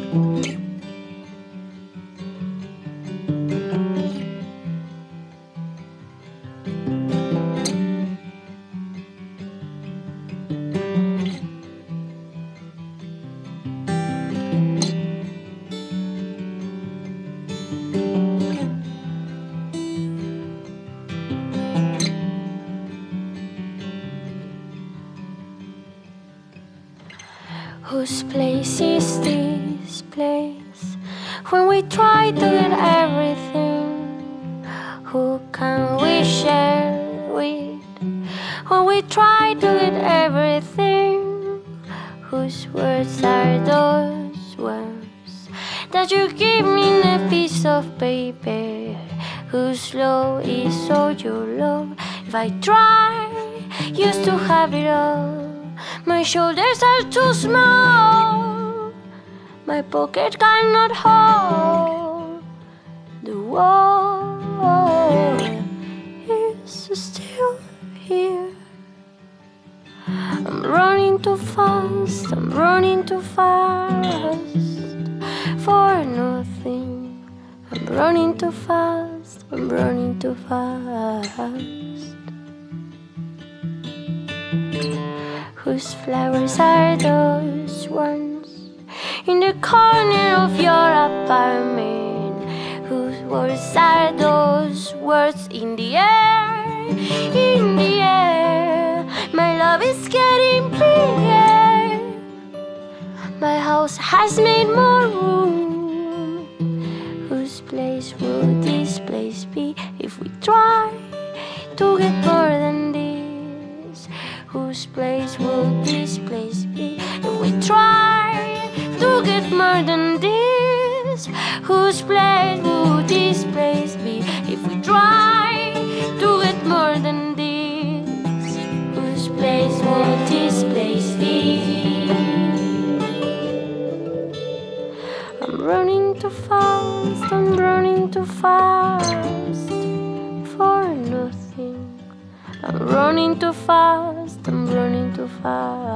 Whose place is this place? When we try to get everything, who can we share with? When we try to get everything, whose words are those words that you give me in a piece of paper? Whose love is all your love? If I try, used to have it all. My shoulders are too small. My pocket cannot hold. The world is still here. I'm running too fast. I'm running too fast for nothing. I'm running too fast. I'm running too fast. Whose flowers are those ones in the corner of your apartment? Whose words are those words in the air? In the air, my love is getting bigger. My house has made more room. Whose place would this place be if we try to get more than this? Whose place would this place be if we try to get more than this? Whose place would this place be if we try to get more than this? Whose place would this place be? I'm running too fast, I'm running too fast for nothing. I'm running too fast, I'm running too fast.